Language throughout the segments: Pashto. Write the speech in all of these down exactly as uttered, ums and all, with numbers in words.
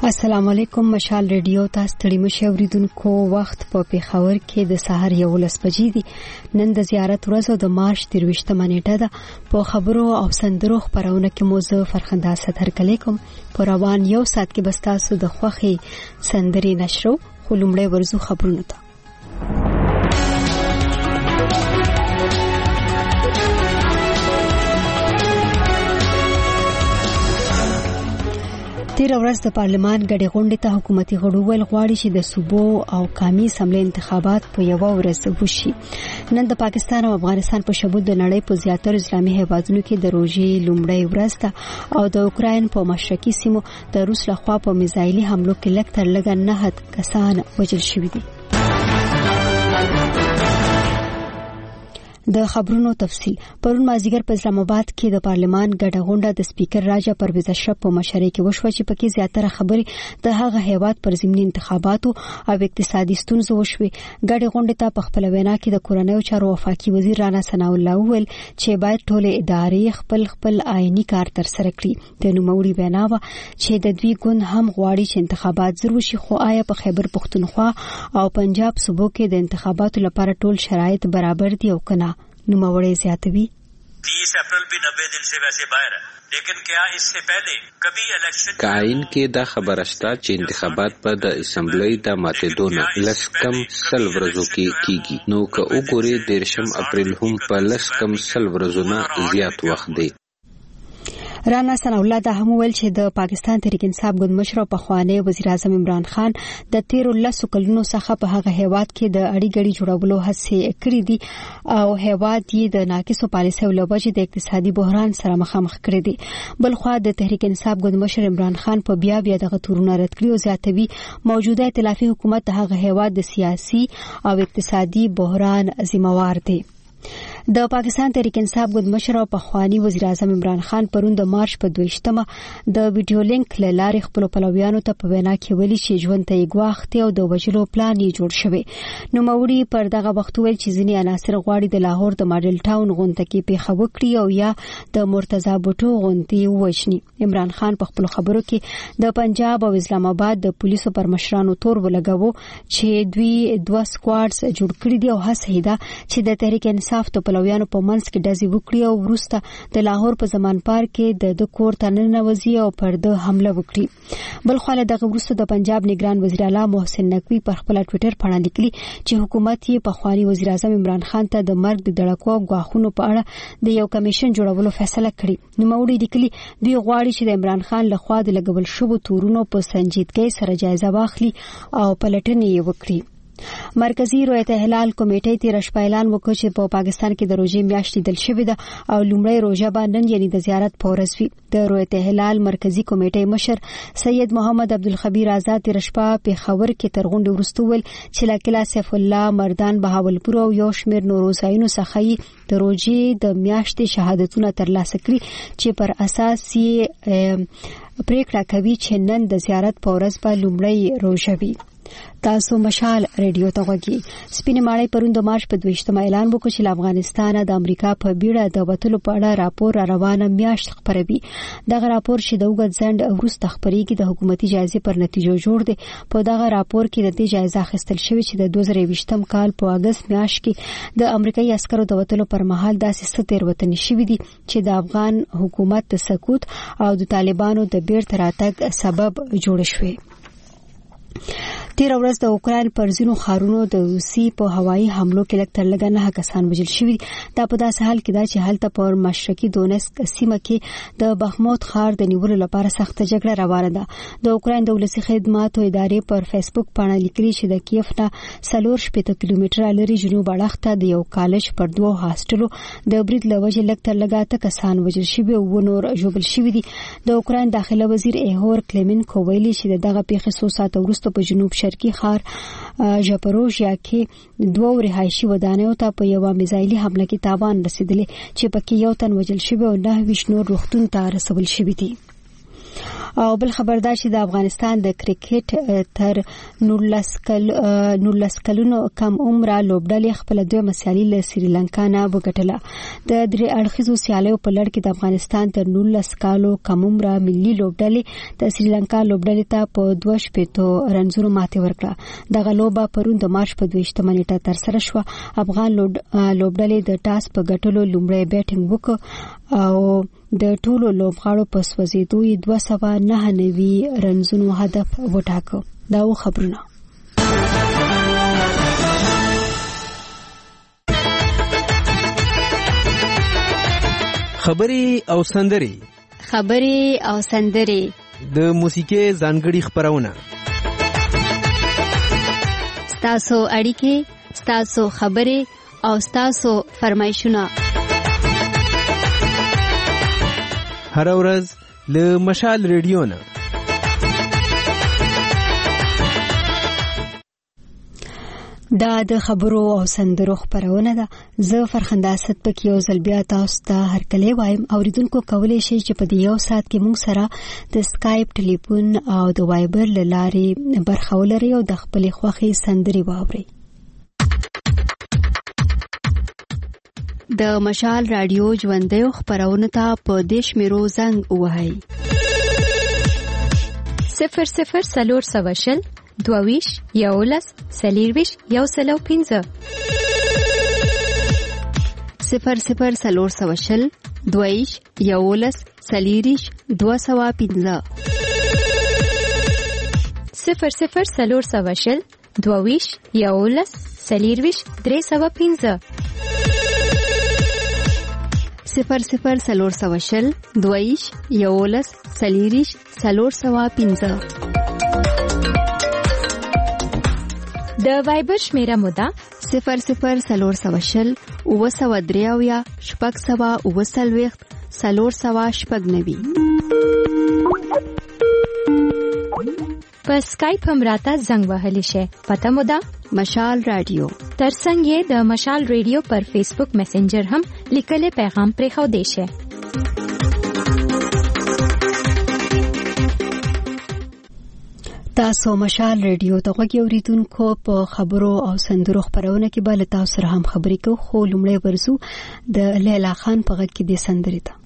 السلام علیکم. مشال ریډیو تاسو ته مشه اوریدونکو وخت په پیښور کې د سحر یو لس بجې دي. نن د زیارت ورځ او د مارچ تیرویشتمه نیټه ده. په خبرو او سندرو خبرونه کې موضوع فرخنده ستر کلی کوم په روان یو سات کې بس تاسو د خوخي سندري نشرو خلومړی ورزو خبرونه ته. تیر ورځ د پارلمان غړي غونډې ته حکومتي غړو ویل غواړي چې د صوبو او قومي اسمبلی انتخابات په یو ورځ وشي. نن د پاکستان او افغانستان په شمول د نړۍ په زیاتره اسلامي هیوادونو کې د روزي لومړی ورځ ده او د اوکراین په مشرقي سیمو د روس لخوا په میزایلي حملو کې لږ تر لږه نه کسان وژل شوي دي. د خبرونو تفصيل. پرون مازیګر په اسلام آباد کې د پارلمان غړي غونډه د سپیکر راجا پرویز اشرف په مشرۍ کې وشوه چې پکې زیاتره خبرې د هغه هیواد پر ضمني انتخاباتو او اقتصادي ستونزو وشوي. غړي غونډه ته په خپل وینا کې د کورنیو چارو وفاقي وزیر رانا ثناء الله وویل چې باید ټول ادارې خپل خپل آئینی کار تر سره کړي. د نوموړي وینا و چې د دوی ګوند هم غواړي چې انتخابات زر وشي، خو آیا په خیبر پختونخوا او پنجاب صوبو کې د انتخاباتو لپاره ټول شرایط برابر دي او کنه؟ نوموړی زیاتوي तीस अप्रैल भी नब्बे दिन से वैसे बाहर है, लेकिन क्या इससे पहले कभी इलेक्शन काइन کې دا خبره شته چې انتخابات په د اسمبلی د ماتېدونه لس کم سل ورځو کې کیږي. نو که وګورئ دیرشم اپریل هم په لس کم سل ورځو نه زیات وخت دی. رانا ثناء الله دا هم ویل چې د پاکستان تحریک انصاف ګوند مشر او پخوانی وزیر اعظم عمران خان د تیرو لسو کلونو څخه په هغه هیواد کې د اړی ګړي جوړولو هڅې کړې دي او هیواد یې د ناقصو پالیسیو له وجې د اقتصادي بحران سره مخامخ کړی دی. بل خو د تحریک انصاف ګوند مشر عمران خان په بیا بیا دغه تورونه رد کړي او زیاتوي موجوده ائتلافي حکومت د هغه هیواد د سیاسي او اقتصادي بحران ذمہوار دی. د پاکستان تحریک انصاف ګوند مشر او پخوانی وزیر اعظم عمران خان پرون د مارچ په دویشتمه د ویډیو لینک له لارې خپل پلویانو ته په وینا کې ویلي چې ژوند ته یې ګواښته او د وژلو پلان یې جوړ شوی. نو موري پر دغه وخت ویل چې ځینې عناصر غواړي د لاهور د ماډل ټاون غونډه کې پیښه وکړي او یا د مرتضی بوټو غونډه وښني. عمران خان په خپل خبرو کې د پنجاب او اسلام آباد د پولیسو پر مشرانو تور ولګاوه چې دوی دوه سکواډز جوړ کړي دي او هڅه ده چې د تحریک انصاف ته پلویانو په منځ کې ډزې وکړي او وروسته د لاهور په زمان پار کې د د کور ته ننوځي او پر د حمله وکړي. بل خو له دغه وروسته د پنجاب نگران وزیر اعلی محسن نقوی پر خپل ټوئیټر باندې لیکلي چې حکومت یې په خواني وزیر اعظم عمران خان ته د مرګ د دړکو غواخونو په اړه د یو کمیشن جوړولو فیصله کړې. نو موري لیکلي دوی غواړي چې د عمران خان لخوا د لګول شوو تورونو په سنجیدګۍ سره جایزه واخلي او پلټنې یې وکړي. مرکزی رویت هلال کمیټې تیر شپه اعلان وکړ چې په پاکستان کې د روزي میاشتې دل شوې ده او لومړی روزه باندې یعنی د زیارت پورز وی. د رویت هلال مرکزی کمیټې مشر سید محمد عبدالخبیر آزاد تیر شپه په خبر کې تر غونډې وروسته ویل چې لاکلا سیف الله مردان بهاولپور او یو شمیر نوروزاینو څخه د روزي د میاشتې شهادتونه ترلاسه کړي چې پر اساس یې پریکړه کوي چې نن د زیارت پورز په لومړی روزه وي. تاسو مشال ریډیو ته غوږی. سپینې ماړی پرون د مارچ په دویشتمه اعلان وکړ چې افغانستان د امریکا په بیړه د وټلو په اړه راپور را روانه میاشت خبروي. دغه راپور چې د وګت ځند وروسته خبريږي د حکومتي جایزې پر نتیجو جوړ دی. په دغه راپور کې د دې جایزه اخیستل شوې چې د دوه زره یوویشتم کال په اگست میاشت کې د امریکایي عسکرو د وټلو پر مهال داسې ستر وطن شوې دي چې د افغان حکومت د سقوط او د طالبانو د بیرته راتګ سبب جوړ شوی. تیر ورځ د اوکراین پر ځینو ښارونو د روسي په هوایي حملو کې لږ تر لږه نه کسان وژل شوي. دا په داسې حال کې ده چې هلته پر مشرقي دونسک سیمه کې د بخموت ښار د نیولو لپاره سخته جګړه روانه ده. د اوکراین د ولسي خدماتو ادارې پر فیسبوک باندې لیکلي چې د کیف نه څلور شپېته کیلومتره لري جنوب اړخ ته د یو کالج پر دوه هاسټلو د برید له وجې لږ تر لږه اته کسان وژل شوي او نور ژوبل شوي دي. د اوکراین داخله وزیر ایهور کلیمنکو ویلي چې دغه پیښې څو ساعته وروسته په جنوب شرقي ښار ژاپروژیا کې دوه رهایشي ودانیو ته په یو میزایلي حمله کې تاوان رسیدلی چې پکې یو تن وژل شوی او نه ویش نور روغتون ته رسول شوی دی. او بل خبردار چې د افغانستان د کرکټ تر نولس کل نولس کلونو کم عمره لوبډلې خپل دوه مسیالي له سریلانکا نه وګټله. د درې اړخیزو سیالیو په لړ کې د افغانستان تر نولس کالو کم عمره ملي لوبډلې د سریلانکا لوبډلې ته په دوه شپېتو رنزونو ماتې ورکړه. دغه لوبه پرون د مارچ په دویشتمه نیټه ترسره شوه. افغان لوبډلې د ټاس په ګټلو لومړی بیټینګ وکړ او د ټولو لوبغاړو په سوځېدو یې دوه سوه نهه نوي رنزونو هدف وټاکه. دا و خبرونه. خبري او سندري خبري او سندري د موسیقي ځانګړي خبرونه ستاسو اړیکې ستاسو خبري او ستاسو فرمایشونه هر ورځ له مشال ریډیو نه. دا د خبرو او سندرو خبرونه ده. زه فرخنده اسد پکې یو ځل بیا تاسو ته هرکلی وایم. اوریدونکو کولی شي چې په دې یو ساعت کې موږ سره د سکایپ ټلیفون او د وایبر له لارې برخه ولرئ او د خپلې خوښې سندرې واورئ. د مشال رادیو ژوندیو خبرونه ته په دې شمیرو زنګ ووهئ: صفر صفر څلور سوه شل دوه یولس څلېرویشت یو سل او پنځه صفر صفر څلور سوه شل دوه یولس څلېرویشت دوه سوه پنځه صفر صفر څلور سوه شل دوه یولس څلېرویشت درې سوه پنځه صفر صفر څلور سوه شل دوه یولس څلېرویشت څلور سوه پنځه. د وایبر شمیره موده صفر صفر څلور سوه شل اوه سوه درې اویا شپږ سوه اوه څلوېښت څلور سوه شپږ نوي. په سکایپ هم راته زنګ وهلی شي. پته مو ده مشال رادیو. ترڅنګ یې د مشال رادیو پر فیسبوک میسنجر هم لیکلي پیغام پرې خو دی شي. تاسو مشال رادیو ته غوږی اوریدونکو. په خبرو او سندرو خبرونه کې به له تاسو سره هم خبرې کوو، خو لومړی ورزو د لیلا خان په غږ کې د سندرې ته.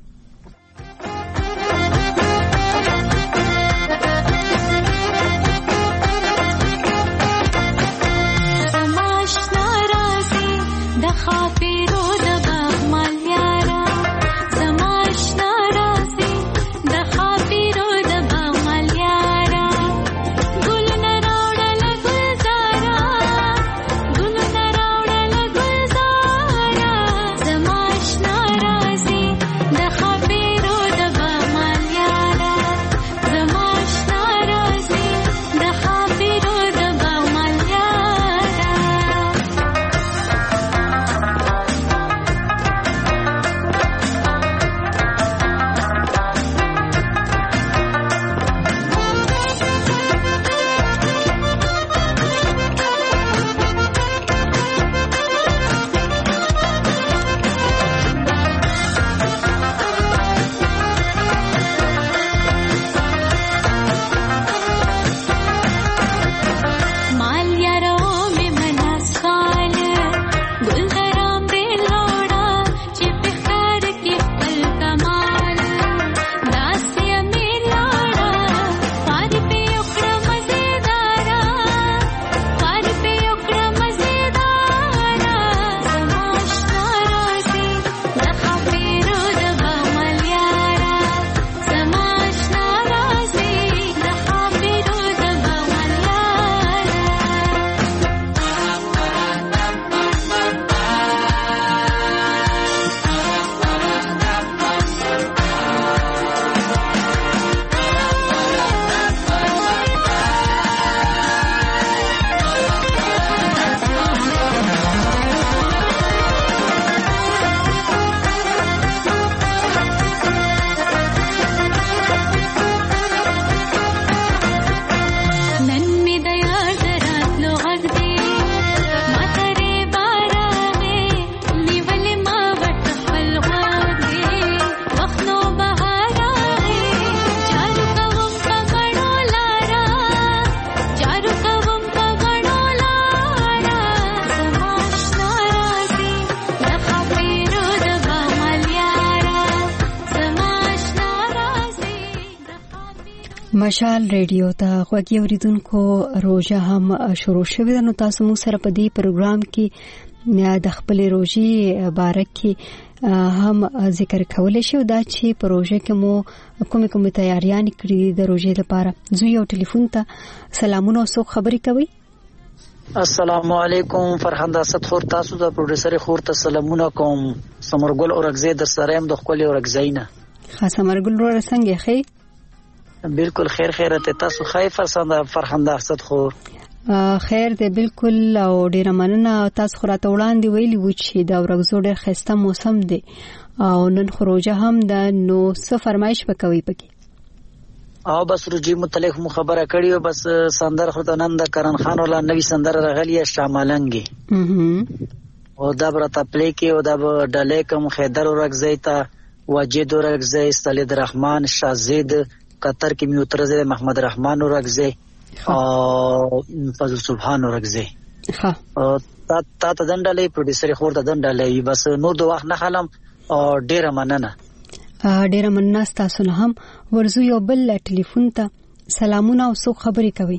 مشال ریډیو ته غوږی اوریدونکو روزه هم شروع شوه نو تاسو مو سره په دې پروګرام کې د خپل روزي بارکه هم ذکر کولای شو دا چې پروژه کې مو کومه کومه تیاریاں کړې د روزي لپاره. زه یو ټلیفون ته سلامونه او څوک خبرې کوي. السلام علیکم فرهنده اسد خور تاسو د پروډوسر خور ته سلامونه کوم. سمرګل اورګزې د سریم د خپل اورګزینا خاصه مرګل ور څنګه خې بالکل خیر خیر ته تاسو خیفه سند فرهنده اسد خور خیر دې بالکل او ډیر مننه. تاسو خو راته وړاندې ویلي و چې دا ورځو ډیر خسته موسم دی او نن خروجه هم د نو څه فرمایش وکوي پکې او بس روجي متعلق مو خبره کړی او بس سندر خدانند کرن خان ولا نوی سندر رغلی شاملنګي او دا برته پلی کې او دا ډلې کوم خیدر ورغزی ته واجد ورغزی استلید رحمان شازید قطر کې میوترزه محمد رحمان ورغزی او فضل سبحان ورغزی ها تا تا ته دندلې پروډوسر خور ته دندلې بس نور دوه وخت نه خلم او ډیره مننه ډیره مننه تاسو نه هم ورزو یو بل ټلیفون ته سلامونه او څوک خبرې کوي.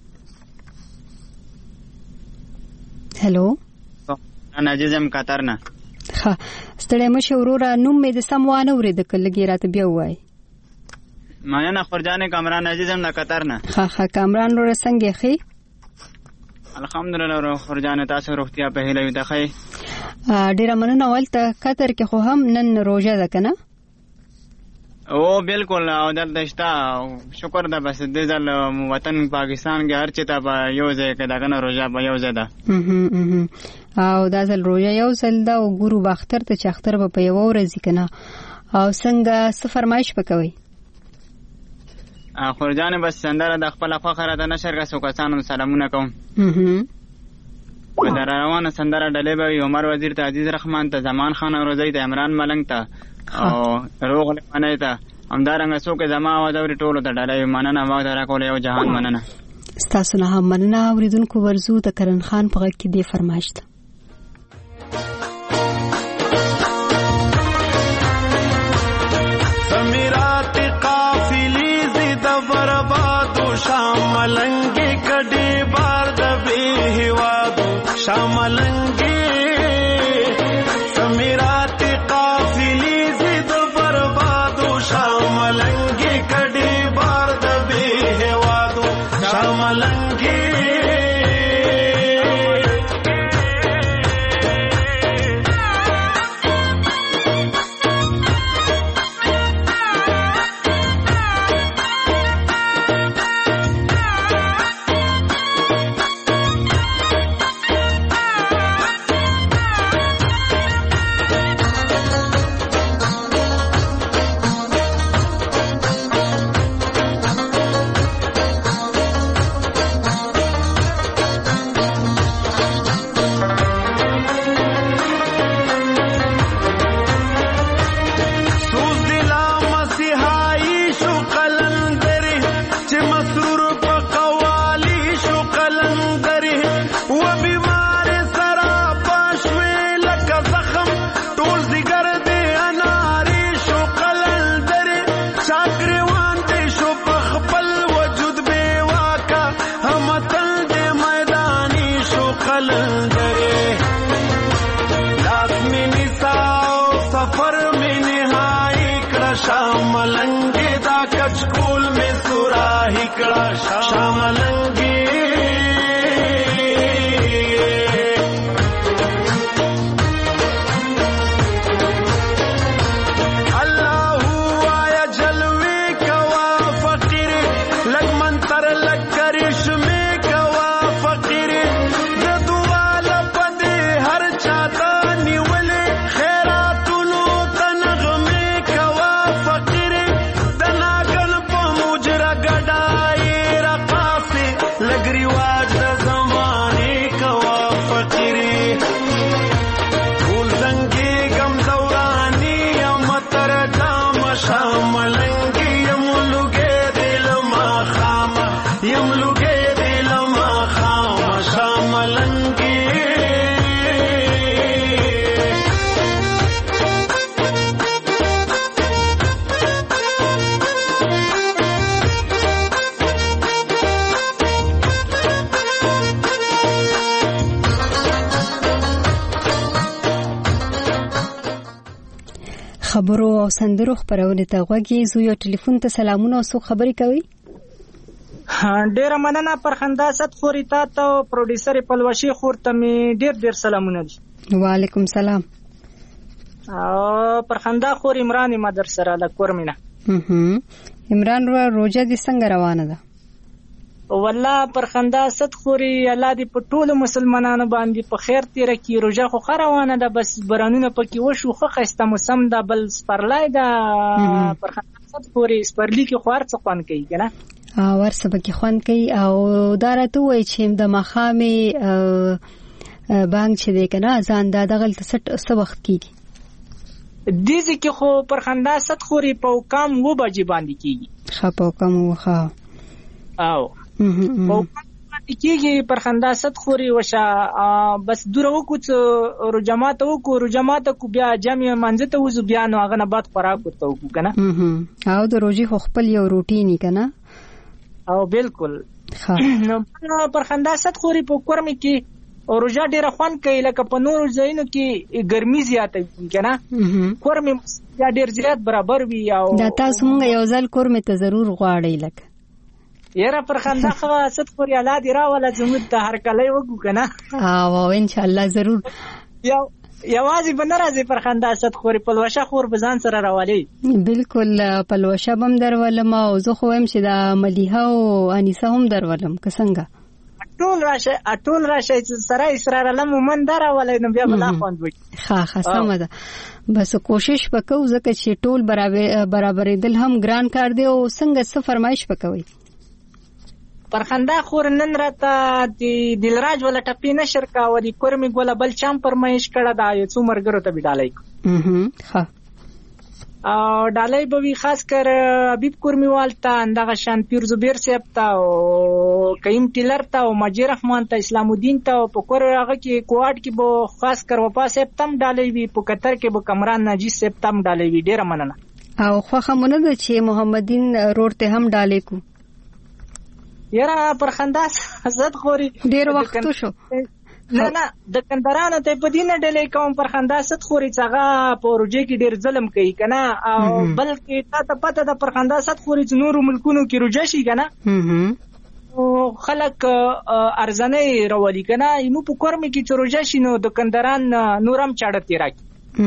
هلو انا عزیزم قطر نه ها ستړی مشه وروره نوم مې د سموانه ورید کلګی راته بیا وای ما نه خورجان کامران عزیزم نه قطر نه ها ها کامران ور څنګه خې الحمدلله ورو خورجان تاسو روغتیا په هیله وي خې ډیره مننه ولته قطر کې خو هم نن روزه ده کنه او بالکل او دلته شتا شکر ده بس د ځل وطن پاکستان کې هر چا ته یو ځای کې دا کنه روزه په یو ځای ده او دا ځل روزه یو ځل ده او ګورو باختر ته چختر په یو ورځ کنه او څنګه څه فرمایش وکوي خورجان بس سندره د خپل فخر د نشر کا سو کسانو سلامونه کوم په روانه سندره ډلې به عمر وزیر ته عزیز رحمان ته زمان خان روزي ته عمران ملنګ ته او روغ له منه ته همدارنګه څوک زما आवाज اوري ټولو ته ډلې مننه ما درا کول یو جهان مننه. تاسو نه هم مننه اوریدونکو ورزو د کرن خان په کې دی فرمایش ده. سمیرات قافلی زید بربادو شاملنگی کډي بار د به هوادو شاملنگی سمیرات قافلی زید بربادو شاملنگی کډي بار د به هوادو شاملنگی Legri خبرو او سندرو خبرونه ته غوږی زو یو ټلیفون ته سلامونه او سو خبري کوي. ډیره مننه پرخندا ست خوري تا ته پروډوسر پلوشي خور ته می ډیر ډیر سلامونه دي. وعلیکم سلام. او پرخندا خور عمران مدر سره د کورمینه. هم عمران رو روزه دي څنګه روانه ده؟ والله پرخندا ست خوري الله دې په ټولو مسلمانانو باندې په خیر تیر کی. روزه خو روانه ده بس برانونه پکې وشو خو خسته موسم ده بل سپرلای ده پرخندا ست خوري سپرلی کې خو هرڅ خوان کوي کنه او ورسه پکې خوان کوي او دارته وای چې د مخامي بانک چې دی کنه ځان دا دغه څه وخت کیږي دیزی کې خو پرخندا ست خوري په کام و بجې باندې کیږي. خا په کام وخا او په کام کیږي پرخندا ست خوري وشا بس دور وکړو رو جماعت وکړو رو جماعت کو بیا جامع منځ ته وځو بیا نو هغه نه بعد خوراک وکړو کنه او د روزي خو خپل یو روټینی کنه او بالکل نو پرخندا ست خوري په کورم کې او روزه ډیره خوان کوي لکه په نور ځایونو کې ګرمي زیاته وي کنه کورم یا ډیر زیات برابر وي او دا تاسو مونږ یو ځل کورم ته ضرور غواړی لکه یاره پرخندا خو ست خوري الله دې راولا زموږ ته هر کله وګو کنه او ان شاء الله ضرور یو یوازې بنرازي پرخندا ست خوري پلوشه خور بزان سره راولي. بالکل پلوشه بم درولم او زه خو هم چې دا ملیحه او انیسه هم درولم که څنګه ټول راشه ټول راشه سره اسرار لم من دراولې نو بیا بلا خوند وي. ها ها سم ده بس کوشش وکاو ځکه چې ټول برابر برابرې دل هم ګران کار دی او څنګه څه فرمایش وکوي. پرخندا خور نن راته د دلراج ولا ټپی نشر کا و دي کورمي ګولا بل چم پرمایش کړه دا یو څو مرګرو ته بډالای اه ها او ډالای به وی خاص کر حبیب کورمي والتا اندغه شان پیر زبیر صاحب تا او قیم ټیلر تا او مجید رحمان تا اسلام الدین تا او په کور هغه کې کوټ کې بو خاص کر وپا صاحب تم ډالای وی په قطر کې بو کمران ناجی صاحب تم ډالای وی ډیر مننه او خو خمونه د چې محمدین روړ ته هم ډالای کو یاره پرخندا ست خوري ډیر وخت شو نه نه د کندرانو ته په دینه ډلې کوم پرخندا ست خوري څنګه په روجه کې ډیر ظلم کوي کنه او بلکې تا ته پته د پرخندا ست خوري چې نور ملکونو کې روجه شي کنه او خلک ارزنه راولي کنه نو په کورم کې چې روجه شي نو د کندران نورم چاړه تیراکي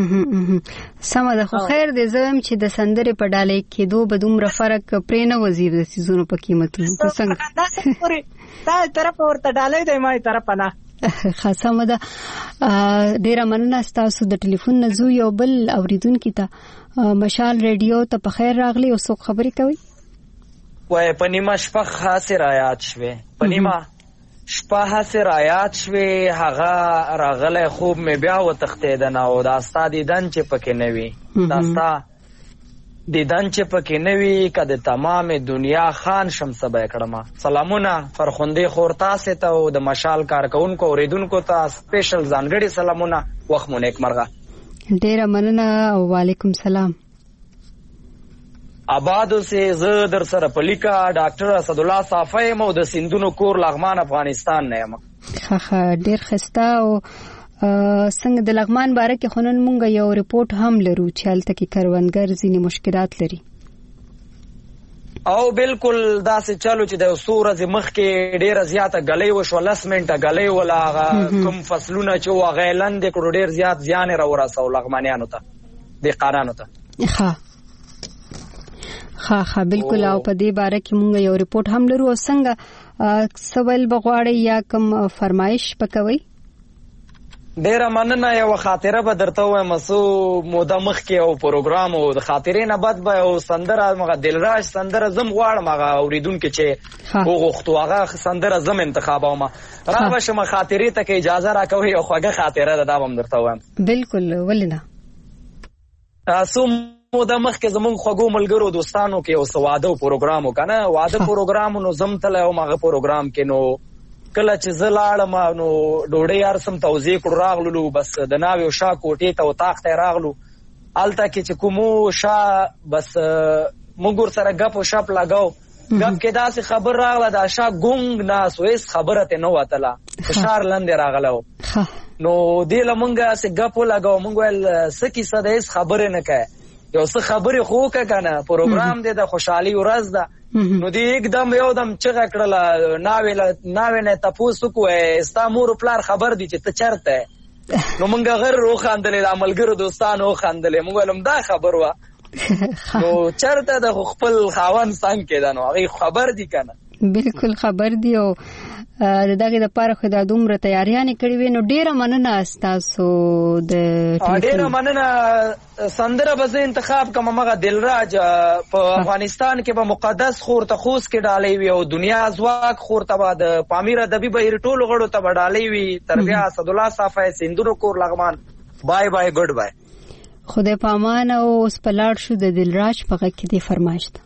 سمه ده خو خیر دې زم چې د سندرې په ډالۍ کې دوه بدومره فرق پرې نه وزیر د سيزونو په قیمتونو په څنګه تا طرف ورته ډالۍ دی ما طرف نه خاصه ده ډیره مننه تاسو د ټلیفون نزو یو بل اوریدونکو ته مشال ریډیو ته په خیر راغلی او څوک خبرې کوي وای پنیما شپه خاصه رایات شوه پنیما شپه خاصه رایات شوه هغه راغله خوب می بیا و تختیدن او دا استاد دن چې پکې نوي دا استا دیدن چې پکې نوي کده تمام دنیا خان شمسبه کړما سلامونه فرخوندې خور تاسو ته او د مشال کارکونکو اوریدونکو ته سپیشل ځانګړي سلامونه وخت مونږ نیک مرغه ډیره مننه او وعلیکم سلام آبادو سے ز در سره پلیکا ډاکټر اسد الله صافی مو د سندونو کور لغمان افغانستان نه یم خخ ډیر خسته او څنګه د لغمان باره کې خنن مونږ یو ریپورت هم لرو چې هلته کې کروندګر ځینې مشکلات لري او بالکل دا سه چالو چې د سورز مخ کې ډیره زیاته غلې وشو لس منټه غلې ولا کوم فصلونه چې وغیلند کړو ډیر زیات ځان را ورسو لغمانیانو ته د قارانو ته ها ها ها بالکل او په دې باره کې مونږ یو ریپورت هم لرو او څنګه سوال بغواړي یا کوم فرمایش پکوي ډیره مننه یو خاطره به درته وایم سو موده مخ کې او پروګرام او د خاطرې نه بعد به او سندره مغه دلراج سندره زم غواړم هغه اوریدونکو چې وغوښتو هغه سندره زم انتخابوم را به شم خاطرې ته کې اجازه راکوي او خوږه خاطره ده دا هم درته وایم بالکل ولنه تاسو موده مخ کې زمونږ خوږو ملګرو دوستانو کې او سواده پروګرام وکنه واده پروګرام نو زم تل او مغه پروګرام کې نو کله چې زلاړم نو ډوډۍ یار سم توزیع کړو راغلو بس د ناوې او شا کوټې ته او تاخت راغلو الته کې چې کومو شا بس موږ سره غپ او شپ لگاو غپ کې داسې خبر راغله دا شا ګونګ ناس وېس خبره ته نو وتله فشار لاندې راغلو نو دې لمونګه سه غپ لگاو موږ ول سکی سده خبره نه کوي یو څه خبرې خو وکړه کنه پروګرام دی د خوشحالي ورځ ده نو دی एकदम یو دم چغه کړله ناوې ناوې نه تاسو کوه ستا مور پلار خبر دي چې ته چرته نو مونږ غیر رو خاندلې د عملګرو دوستانو خاندلې مونږ ولم دا خبر وا نو چرته د خپل خاون څنګه کېدل نو هغه خبر دي کنه بالکل خبر دی او د دغه د پاره خو د دومره تیاریانې کړې وې نو ډیره مننه تاسو د ډیره مننه سندره به انتخاب کوم مغه دلراج په افغانستان کې به مقدس خور ته خوس کې ډالې وي او دنیا ازواق خور ته د پامیر ادبي به ټولو غړو ته ډالې وي تربیه اسد الله صافه سندرو کور لغمان بای بای ګډ بای خدای پامان او اوس پلاړ شو د دلراج په غږ کې دی فرمایش ده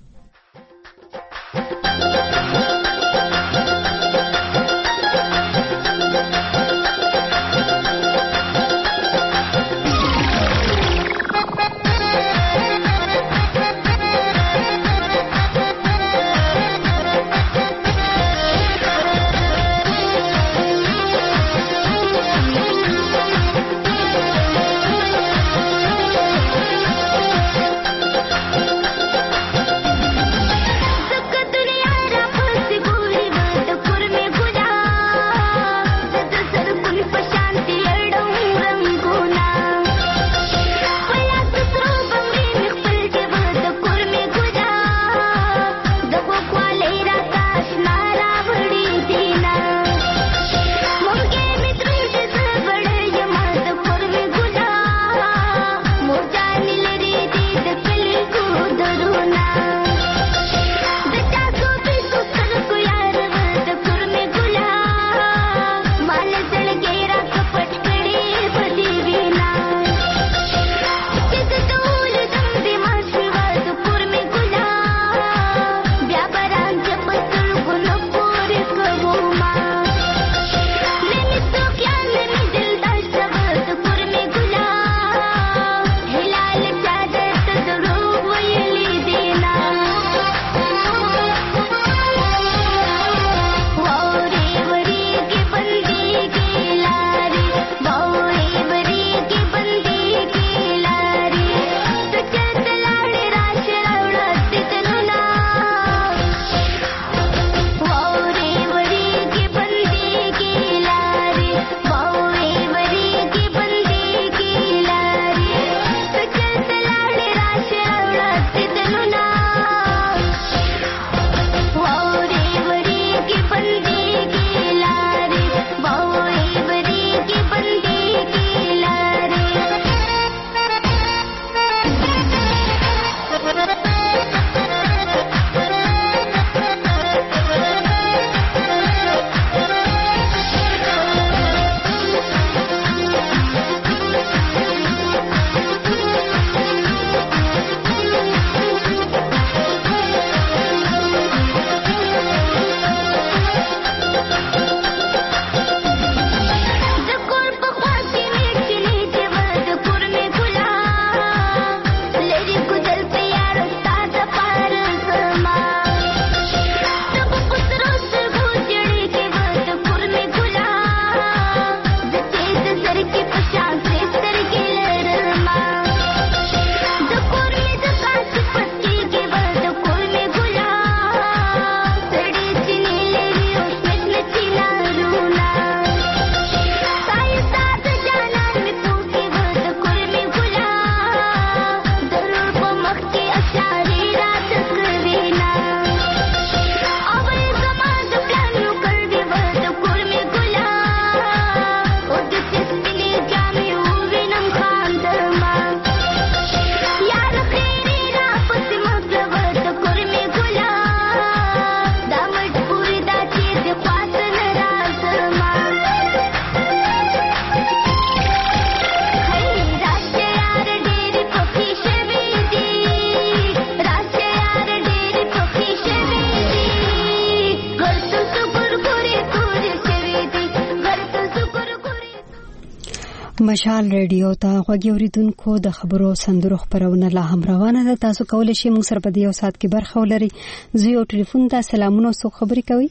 مشال ریډیو ته غوږی اوریدونکو د خبرو سندرو خبرونه لا هم روانه ده. تاسو کولای شئ موږ سره په دې یو ساعت کې برخه ولرئ. زه یو ټلیفون ته سلامونه سو خبرې کوي.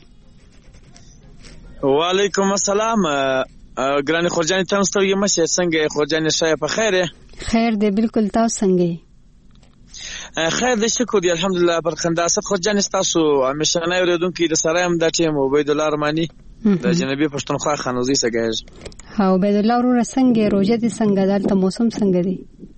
وعلیکم السلام ګرانی خورجانی تاسو ته یم شه څنګه خورجانی شای په خیره؟ خیر دی بالکل. تاسو څنګه؟ خیر دې شکر دی الحمدلله. پر خنداسه خو جان تاسو همیشنه اوریدونکو د سره هم د ټیم عبید الله رحماني د جنوبي پښتونخوا خانوزي سګاج. ها عبید الله ورو څنګه روزه دي څنګه دلته موسم څنګه دی؟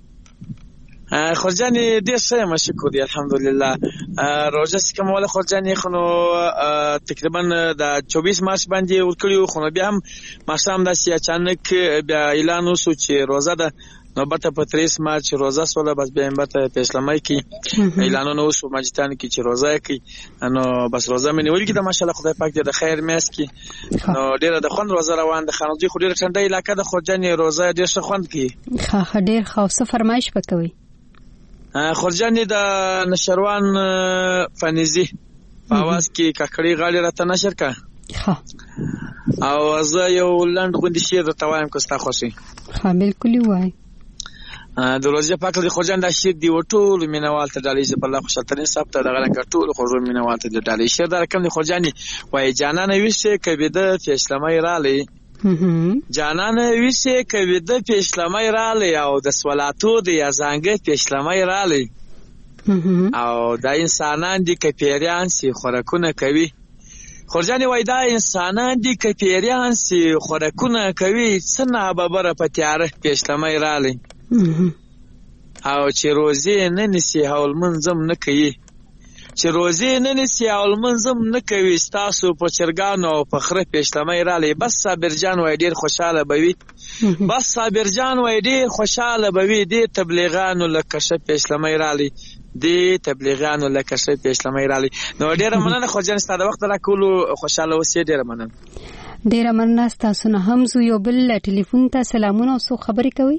خرجاني ډیر ښه ما شکر دی الحمدلله. روزه کوم ولا خرجاني خو تقریبا د چوبیس مارچ باندې ورکړیو خو بیا هم ماشام د سیا اچانک بیا اعلان وسو چې روزه ده نو بته په تریس مارچ روزه سوله بس بیا هم بته په اسلامي کې اعلانونه وسو ماجتان کې چې روزه کوي نو بس روزه مې نیول کې د ماشاءالله خدای پاک دې د خیر میاس کې نو ډیره د خوند روزه روان د خانوزي خو ډیره څنډه علاقه د خرجاني روزه ډیر ښه خوند کوي. ها ډیر خاصه فرمایش وکوي. خرجاني د نشروان فنيزي په आवाज کې ککړی غاړي راته نشر کا ها او زه یو لند غوندي شعر راته وایم کو ستا خوشي. ها بالکل وای د روزه پاک د خرجان د شعر دی وټول مینوال ته ډالې چې په الله خوشالتنی صاحب ته دغه رنګ ټول خرجو مینوال ته ډالې شعر در کوم د خرجاني وای جانان ویشه کبیده په اسلامي رالی جانان ویشه کبیده په اسلامي رالی او د سوالاتو د یزانګه په اسلامي رالی او د انسانان دي کپیریان سي خوراکونه کوي. خرجاني وای دا انسانان دي کپیریان سي خوراکونه کوي څنګه ببره په تیار په اسلامي رالی او چې روزي نه نسی حول منظم نه کوي چې روزي نه نسی حول منظم نه کوي تاسو په چرګانو او په خره په اسلامي رالی بس صابر جان وای ډیر خوشاله بوي بس صابر جان وای ډیر خوشاله بوي دي تبلیغانو لکه شپ اسلامي رالی دي تبلیغانو لکه شپ اسلامي رالی. نو ډیر مننه خو جان ستاسو وخت را کولو خوشاله اوسئ. ډیر مننه ډیر مننه تاسو نه هم زو یو بل ټلیفون ته سلامونه او سو خبرې کوي.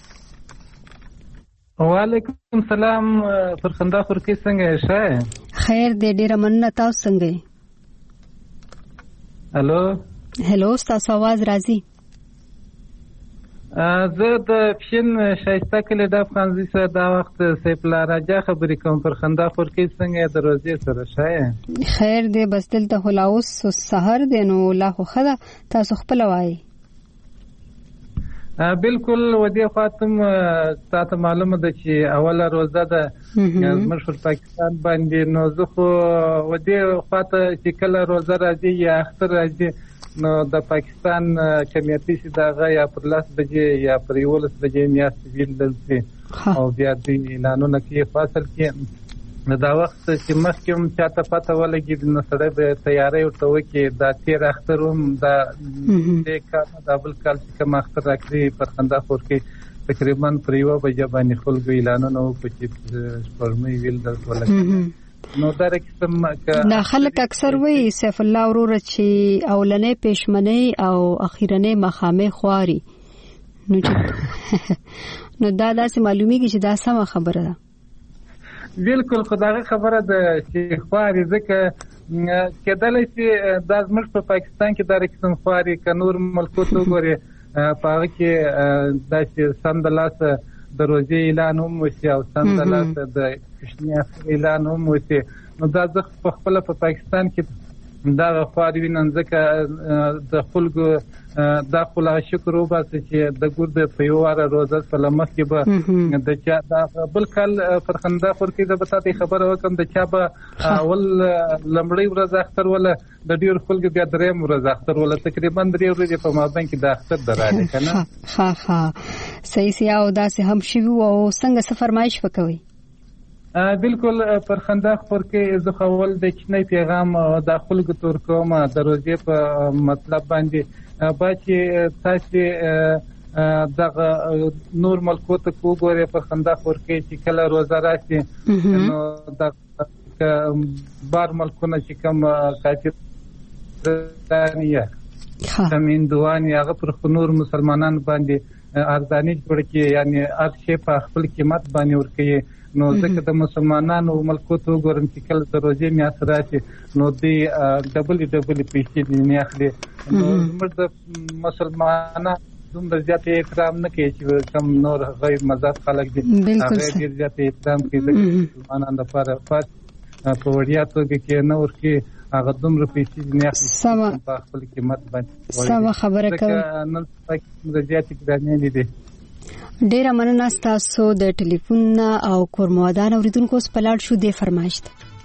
وعلیکم سلام فرخنده خورکی څنګه ښه خیر دې ډیر مننه تاسو څنګه الو هلو تاسو आवाज راځي زه د پښین شایسته کله د افغانزي سره دا وخت سیف الله راجا خبرې کوم فرخنده خورکی څنګه د روزي سره ښه خیر دې بس دلته هلاوس سحر دې نو لا خو خدا تاسو خپل وایي بالکل ودی خاطم تاسو معلومه ده چې اوله روزه ده مشهور پاکستان باندې نو زه خو ودی خاطه چې کله روزه راځي یا اختر راځي نو د پاکستان کمیټې چې دغه یا پر لاس بجې یا پر یولس بجې میاشت ویل دي او بیا د اعلانونه کې فاصل کې دا وخت چې مخکې هم چاته پته ولګي نو سره به تیاری ورته وکړي دا تیر اختر هم دا د کال د بل کال چې کوم اختر راکړي پر خندا خور کې تقریبا پر یو بجې باندې خلکو اعلانونه وکړي چې پرمې ویل درته ولګي نو دا رقم دا خلک اکثر وایي سیف الله ورور چې اولنې پېشمنۍ او اخیرنې مخامې خواري نو نو دا داسې معلومیږي چې دا سمه خبره ده. بالکل خدای خبره ده چې خواري ځکه کېدلی چې دا زموږ په پاکستان کې دا رقم خواري که نور ملکو ته وګورې په هغه کې داسې سمدلاسه د روزې اعلان هم وشي او سمدلاسه د کوچني اختر اعلان هم وشي نو دا زه په خپله په پاکستان کې دغه خواري وینم ځکه د خلکو دا خو لا شکر وباسي چې د ګور د په یو واره روزه په مخکې به د چا دا بل کال فرخنده خور کې د بتاتې خبره وکم د چا به اول لمړی ورځ اختر ولا د ډیر خلکو بیا دریم ورځ اختر ولا تقریبا درې ورځې په مابین کې د اختر دراله کنه ها ها صحیح سي او داسې هم شي او څنګه څه فرمایش وکوي. بالکل فرخنده خور کې زه خول د چنې پیغام د خلکو تور کوم د روزې په مطلب باندې باچې تاسو دغه نور ملکو ته وګورئ فرخنده خور کې چې کله روزه راشي نو د بار ملکونه چې کوم کافر دانیه زمين دوانی هغه پر نور مسلمانان باندې ارزانی جوړ کې یعنی هر شی په خپل قیمت باندې ورکړي نو ځکه د مسلمانانو ملکو ته وګورم چې کله د روزې میاشت راشي نو دوی ډبل ډبل پیسې نه اخلي نو موږ د مسلمانانو دومره زیات احترام نه کوي چې کوم نور غیر مذهب خلک دي هغه ډیر زیات احترام کوي د مسلمانانو لپاره په وړیا توګه کې نه ورکي هغه دومره پیسې نه اخلي په خپل قیمت باندې سم خبره کوي نن پاک د زیات ګرانې دي ډیره مننه تاسو د ټلیفون او کورموادان اوریدونکو سپلاړ شو د فرمایشت.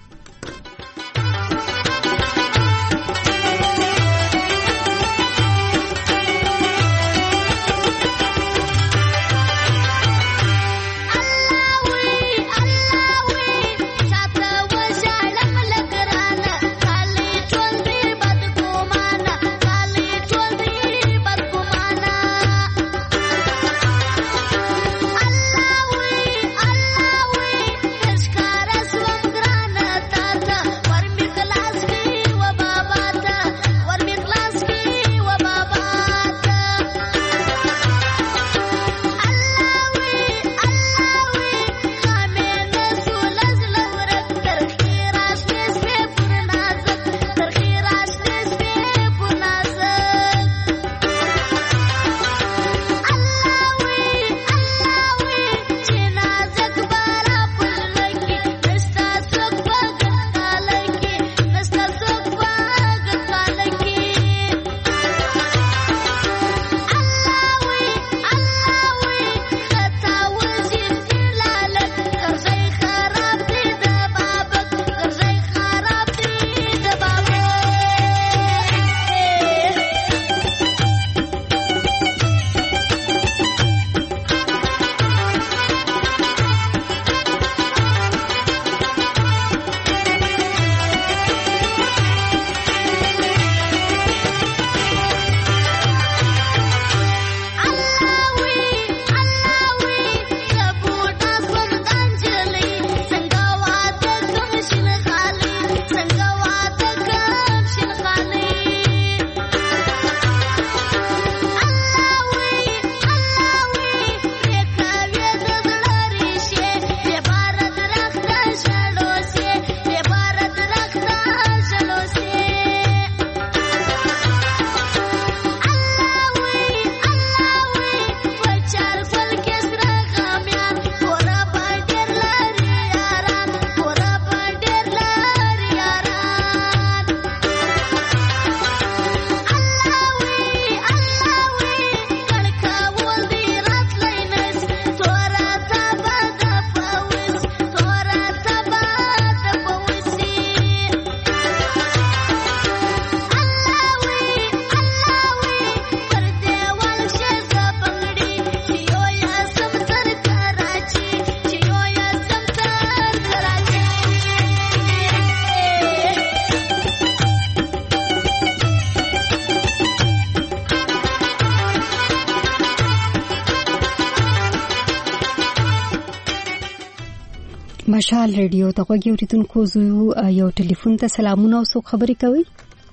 مشال ریډیو ته غوږی اوریدونکو زو یو ټلیفون ته سلامونه او څوک خبرې کوي.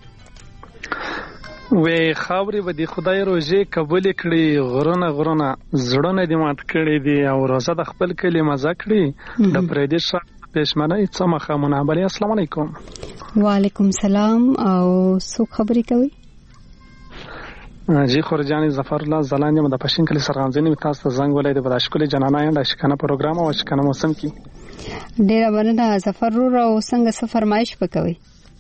وې خاورې به د خدای روزي قبول کړي، غرونه غرونه زړونه دې مات کړي دي او روزه د خپل کلی مزه کړي د پردیس پېشمنۍ څمخه منابلي. السلام علیکم. وعلیکم سلام او څوک خبرې کوي؟ جی خورجانی ظفر الله زلانی د پښین کلی سرغانځنی تاسو ته زنګ ولې د بداشکل جنانه انده شکنه پروګرام او شکنه موسم کې ډیر مننه ظفر رو او څنګه څه فرمایش وکوي؟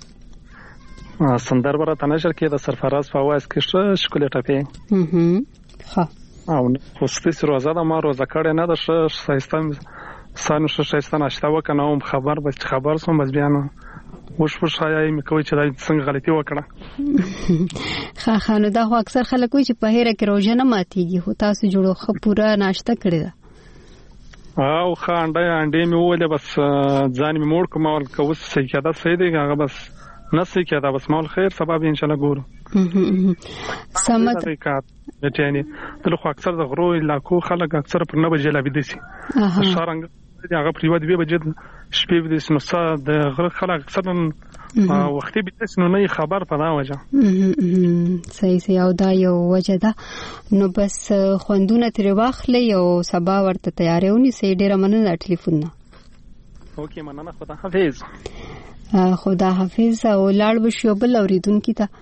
سندر برا تنشر کې د سرفراز په आवाज کې شکل ټپه هم ها او خو سپیس روزه د ما روزه کړه نه د شایستان سانو شایستان اشتا وکنه او خبر بس خبر سم بس بیان وش وش حیاي مې کوي چې دا څنګه غلطي وکړه. ښه خانه دا خو اکثر خلک وي چې په هیره کې روزه نه ماتيږي، خو تاسو جوړو خو پورا ناشته کړی ده. او خانډه انډې مې ولې بس ځان مې موړ کوم او کوس صحیح کېده صحیح دی هغه بس نه صحیح کېده بس مول خیر سبب ان شاء الله ګورو. سمت یعنی ته خو اکثر د غرو علاقو خلک اکثر پر نه بجې لا بيدسي شارنګ هغه پریواد به بجد شپې د سنوسا د غره خلک اکثر وختي بيدس نو نه خبر پدا وجه صحیح صحیح او دا یو وجه ده. نو بس خوندونه تر واخلې او سبا ورته تیارېونی سي ډیره مننه ټلیفون نه. اوکې مننه خدا حافظ. خدا حافظ او لاړ بشو بل اوریدونکو ته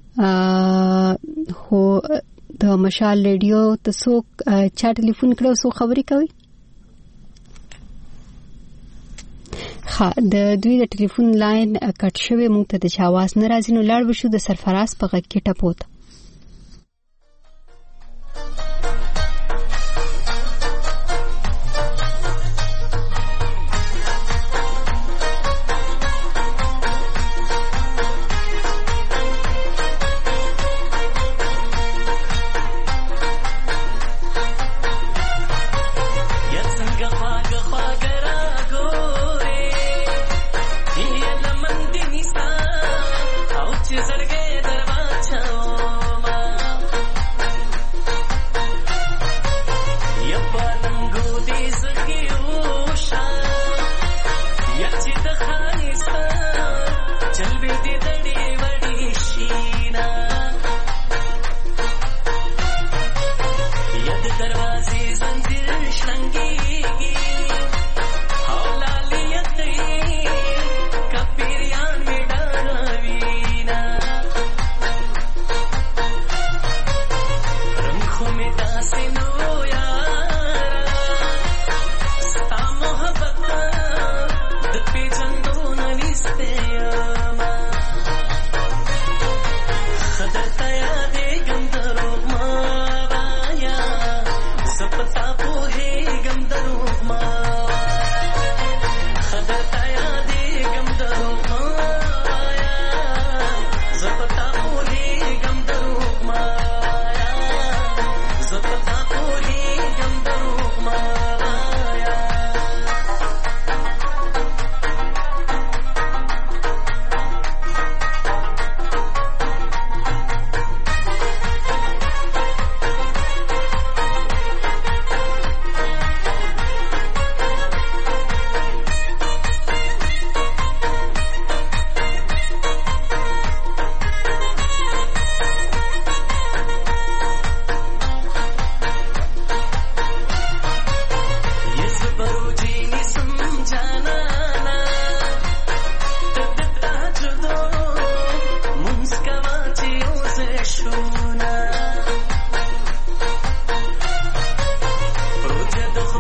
خو د مشال ریډیو ته څوک چا ټلیفون کړو څو خبرې کوي؟ ها د دوی د ټلیفون لاین کټ شوی مونږ ته د چاواز ناراضي نو لاړ بشو د سرفراز په غږ کې ټپوت.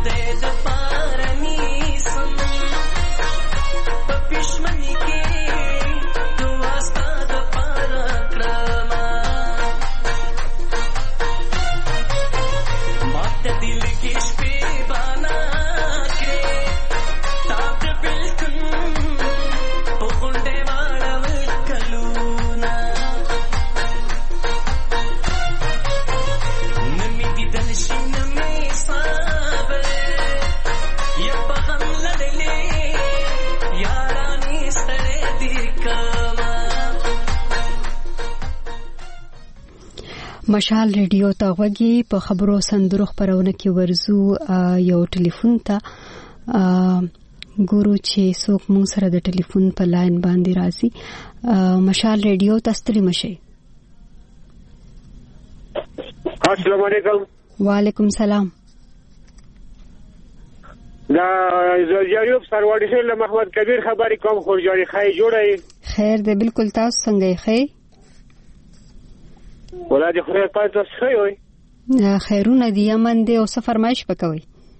مشال ریډیو ته غوږی په خبرو سندرو خبرونه کې ورزو یو ټلیفون ته ګورو چې څوک مون سره د ټلیفون په لاین باندې راځي. مشال ریډیو ته ستړي مشه. السلام علیکم. وعلیکم سلام. دا زیاریوب سرواړی له محمد کبیر خبرې کوم خورجاری خای جوړی. خیر دې بالکل تاسو څنګه یې خې؟ ولادي خیر پاتې څه وي؟ خیرونه دی یمن دی او څه فرمایش وکوي؟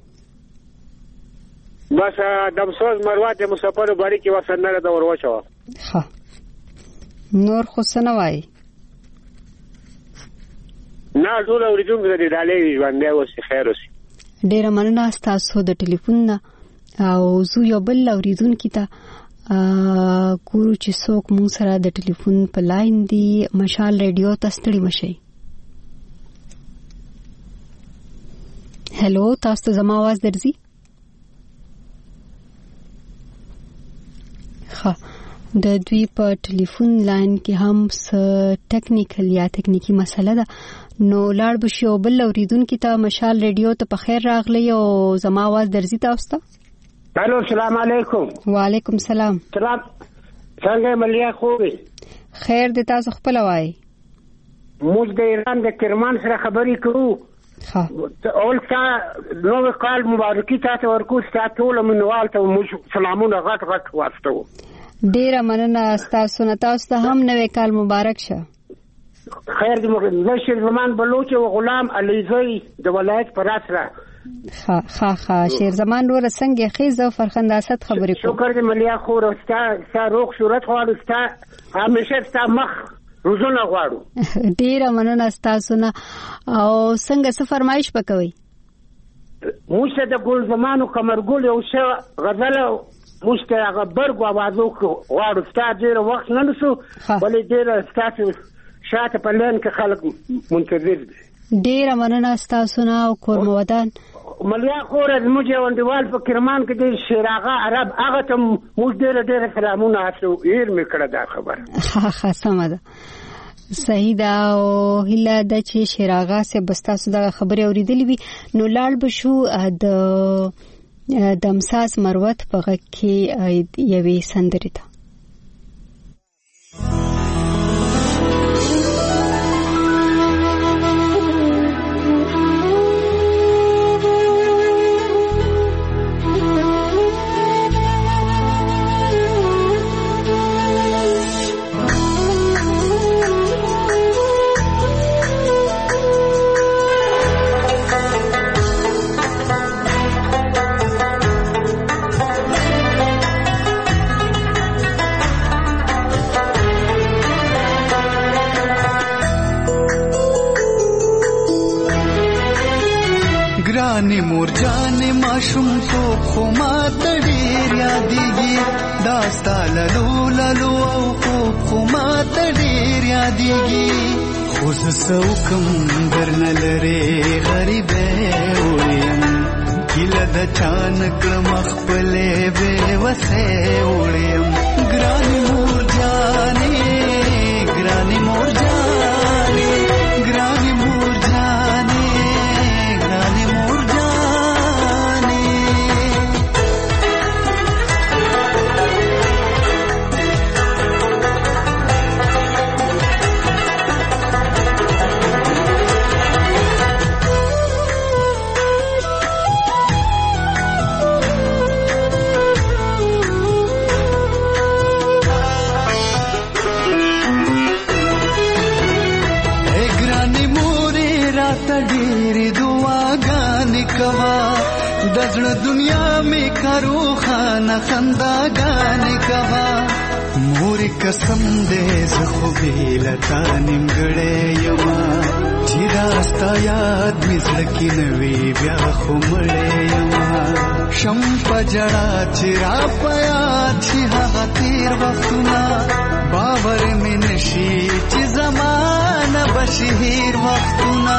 بس دمسوز مروات مسافر باندې کې وسنه د ورواچو. ها نور خو څه نه وای؟ نه ټول اوریدونکو د ډالۍ باندې اوس خیر اوسي. ډیره مننه تاسو د ټلیفون نه او زه یو بل اوریدونکو ته ګورو چې څوک مون سره د ټلیفون په لاین دی. مشال ریډیو ته ستړي مشئ. هلو تاسو زما आवाज درځي؟ ها د دوی په ټلیفون لاین کې هم څه ټیکنیکل یا تکنیکی مسله ده نو لاړ بشي او بل اوریدونکو ته مشال ریډیو ته په خیر راغلی او زما आवाज درځي تاسو ته؟ الو السلام علیکم. وعلیکم سلام. سلام څنګه ملیا خوبه؟ خیر دې تاسو خپل وای. موږ د ایران د کرمان سره خبرې کوو. ها اول کا نو کال مبارکي تاسو ورکو تاسو له منوال ته موږ سلامونه غټ غټ واستو. ډیره مننه تاسو نه تاسو ته هم نوې کال مبارک شه. خیر دې موږ نشر زمان بلوچ او غلام علیزی د ولایت پراسره. ها ها ها شیر زمان ور څنګه خېزو فرخنداست خبرې کو. شکر دې ملیا خو رستا ستا روغ صورت غواړو ستا همیشه ستا مخ روزونه غواړو. ډیره مننه تاسو نه او څنګه څه فرمایش وکوي؟ موږ د ګل زمانو کمرګل یو څه غزل موږ ته هغه برګ وازو غواړو ستا ډیره وخت نه نسو ولې ډیره تاسو شاته په لین کې خلک منتظر دي. ډیره مننه تاسو نه او کورمودان ملیا خور زموږ یو انډیوال په کرمان کې د شیراغه عرب هغه ته موږ ډیره ډیره سلامونه اچو ایر مې کړه دا خبره. ها ها سمه ده صحیح ده او هله د چې شیراغه سه بستاسو دا خبره اوریدلې وي نو لاړ بشو د دمساز مروت په غږ کې یوې سندرې ته. ګرانې مور جانې ماشوم تو خو ما ته ډېر یادېږي دا ستا للو للو او خوب خو ما ته ډېر یادېږي خو زه څه وکړم درنه لرې غریبې وړیم هیله د چا نه کړم خپلې بې وسې وړیم ګرانې مور جانې ګرانې مور جانې ګرانې مور جانې دزړه دنیا می کارو خانه خنداګانې کوا مور قسم دې زه خو بیلتا نیمګړې یما چې راستا یاد می زړه کې نوي بیا خو مړې یما شم پجړه چې را پیا چې هغه تیر وختونه باور می نشي چې زمانه بشهیر وختونه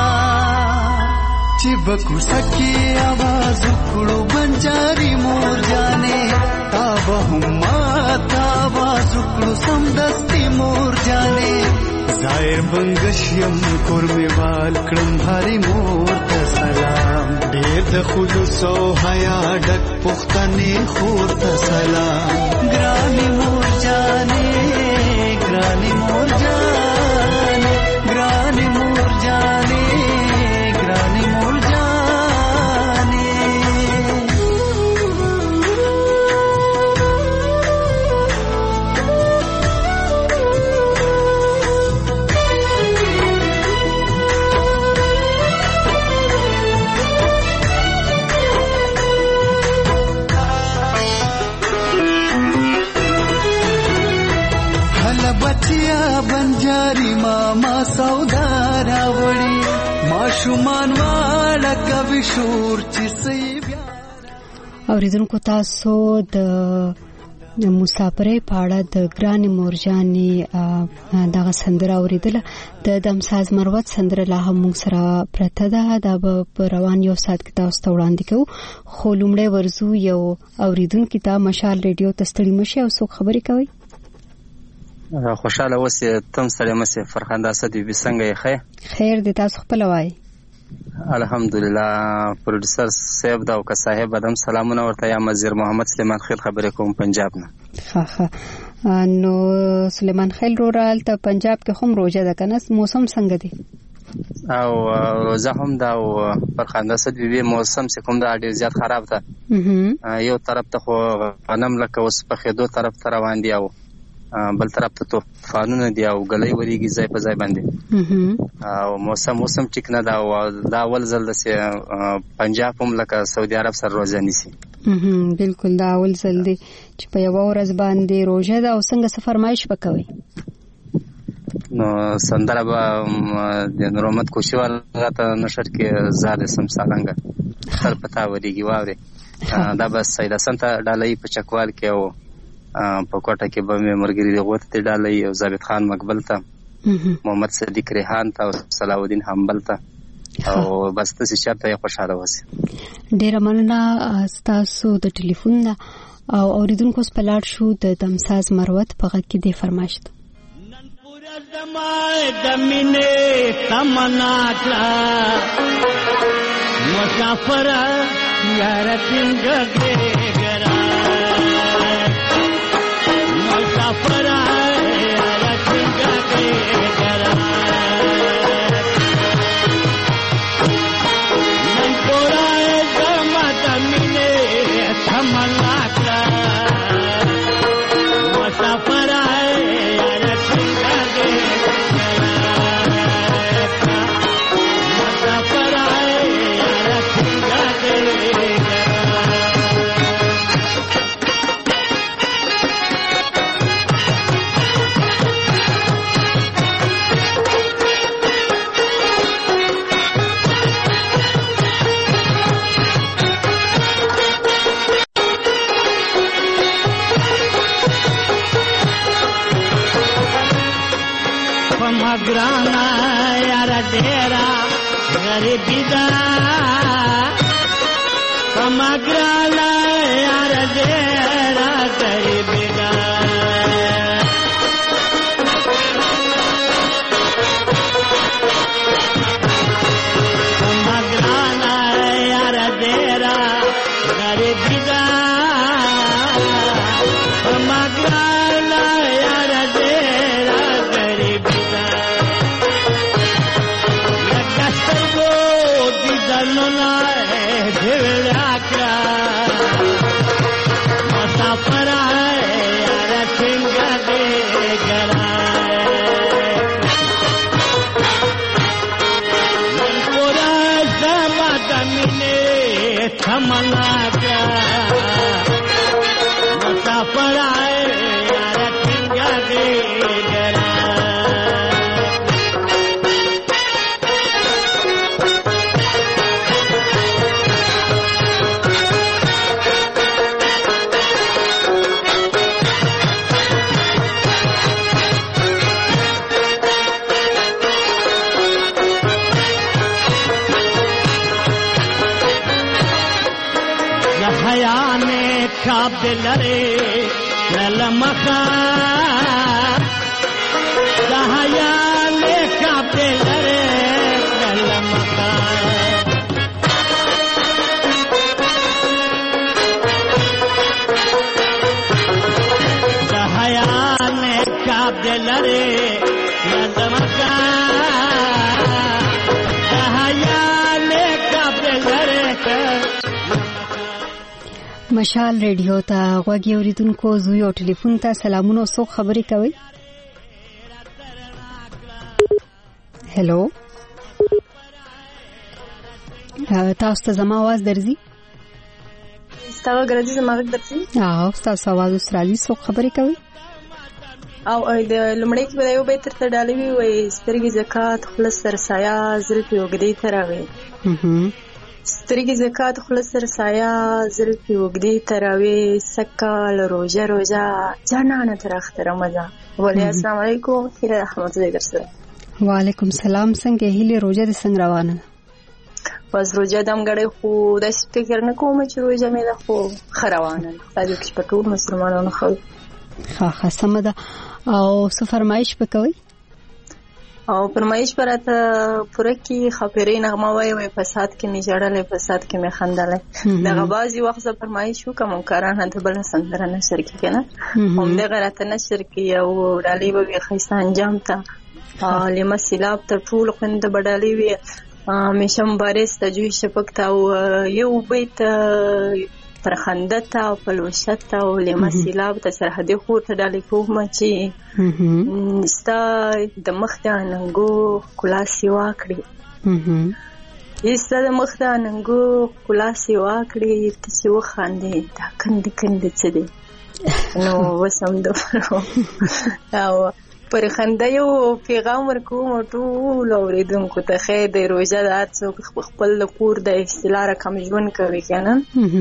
چې بکو سکی आवाज کړو بنجاري مور جانې تا به هم تا आवाज کړو سم دستي مور جانې ظاهر بنگشیم کور می وال کړم هاري مور ته سلام ډېر د خلوص او حیا ډک پختنې خور ته سلام ګراني مور جانې ګراني مور جانې ګراني مور جانې ګراني مور جانې بچیا بنجاری ماما سودا راوړي ماشومان واړه کوي شور چې سی بیا اوریدونکو تاسو د مسافرۍ په اړه د ګرانې مورجانې دغه سندره اوریدله د دمساز مروت سندره لا هم موږ سره پرته ده دا به روان یو ساعت کې تاسو ته وړاندې کوو خو لومړی ورزو یو اوریدونکو ته مشال ریډیو ته ستړي مشي او څوک خبرې کوي خوشاله اوسې تم سره مسه فرخنده اسد بي څنګه یې خیر خیر دې تاسو خپل وای الحمدلله پروډوسر صاحب دا او که صاحب ادم سلامونه ورته یا مزیر محمد سلیمان خیل خبرې کوم پنجاب نه ها ها نو سلیمان خیل رورال ته پنجاب کې هم روزه ده کنه موسم څنګه دی او روزه هم دا او فرخنده اسد بي موسم څخه کوم دا ډیر زیات خراب ده یو طرف ته خو غنم لکه اوس په خېدو طرف ته روان دی او بل طرف ته طوفانونه دي او غلې وریږي ځای په ځای باندې او موسم موسم ټیک نه دا دا اول ځل د پنجاب هم لکه سعودي عرب سره روزه نیسي بالکل دا اول ځل دی چې په یو ورځ باندې روزه ده او څنګه سفرمایش وکوي نو سندره به د نورمت کوشوال غته نشر کې زاد سم سالنګ تر پتا وریږي واوري دا بس سید حسن ته ډالۍ په چکوال کې او په کوټه کې به مې مرګري غوته ډالۍ او ثابت خان مقبل ته محمد صدیق ریحان ته او صلاح الدین حنبل ته او بس تاسو چاته خوشاله اوسئ ډیر مننه تاسو د ټلیفون نه او اوریدونکو سپلاړ شو د دمساز مروت په غږ کې د فرمایش نن پورا زمای د مینه تمنا کړه مسافر یار څنګه ګرا مسافر یار څنګه ګرا نن پورا زمای د مینه تمنا کړه مسافر یار څنګه graana yara dera garibi da kamagrana yara dera garibi da kamagrana yara dera garibi da kamagrana yara dera garibi da مسافر یار څنګه دې ګرا نن پورا زما د مینې تمنا मना क्या मुसाफिर आए यार टिंगा दे जरा Kabilare lalamaka dahayale kabilare lalamaka dahayale kabilare lalamaka dahayale kabilare مشال ریډیو ته غوږی اوریدونکو زوی او ټلیفون ته سلامونه او څوک خبرې کوي. هلو تاسو ته زما आवाज درځي؟ تاسو ګرځي زما غږ درځي؟ او تاسو आवाज اوسرالي څوک خبرې کوي؟ او د لمړی کې به یو به تر ډالوي وي سترګې زکات خلص سرسایا زلفي وګدي تراوي. هم سترګې زکات خلص سرسایا زلفي وګدي تراوي سکال روزه روزه جانانه تر اختر مزه. ولې السلام علیکم خیر رحمت الله درسره. وعلیکم سلام. څنګه هیله روزه د څنګه روانه؟ بس روزه دم غړې خو د فکر نه کوم چې روزه مې ده خو خروانه خدای دې په ټول مسلمانانو خو ها ها سمده. او څه فرمایش وکوي؟ او فرمایش پراته پوره کې خبرې نغمه وای وای فساد کې می جړلې فساد کې می خندلې دغه بازي وخت فرمایش وکم کاران ته بل سندره نشر کې کنه هم دغه راته نشر کې او ډالۍ به خیسه انجام ته لمه سیلاب ته ټول خوند بدالي وي مشم بارس ته جوی شپکتا او یو بیت پر خندتا او پلوشتا او لمه سیلاب ته سرحدي خور ته ډالۍ کوم چې ستا د مخ د ننګو کلاسي واکړي ستا د مخ د ننګو کلاسي واکړي ته چې وخاندې دا کند کند څه دی نو وسم د او پر خنده یو پیغام ورکوم ټول اوریدونکو ته خیر د روزه د څوک خپل کور د اصطلاح رقم ژوند کوي کنه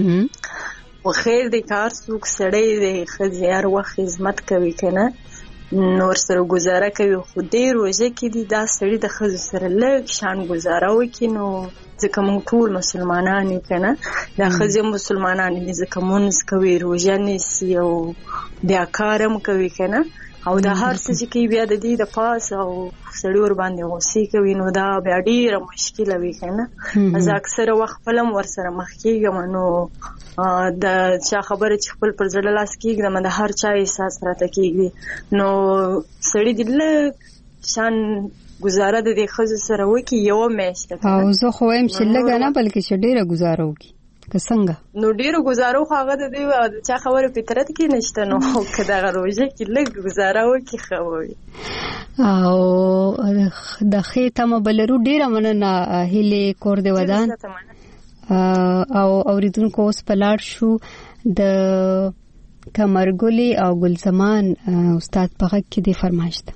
او خیر د کار څوک سړی د خزیار وخت خدمت کوي کنه نور سره گزاره کوي خو دې روزه کې دی دا سړی د خزو سره لږ شان گزاره وکي نو ځکه موږ ټول مسلمانان یو کنه دا خزې مسلمانان دي ځکه مونږ کوي روزه نیسي او بیا کارم کوي کنه او دا هر څه چې کی بیا د دې د پاس او سړی ور باندې غوسې کوي نو دا بیا ډیره مشکله وي کنه از اکثر وخت فلم ور سره مخ کیږم نو د چا خبره چې خپل پر ځړ لاس کیږم د هر چا احساس راته کیږي نو سړی دل شان گزاره د دې خزو سره وکي یو میشته او زه خو هم چې لګا نه بلکې چې ډیره گزاره وکي که څنګه نو ډیرو گزارو خو هغه د دې چا خبره فطرت کې نشته نو کدا روزه کې لږ گزاره وکي خوي او د خېته مبلرو ډیره مننه هلي کور دی ودان او اوریدونکو اوس پلاړ شو د کمرګلی او ګلزمان استاد په غږ کې دی فرمایش ده.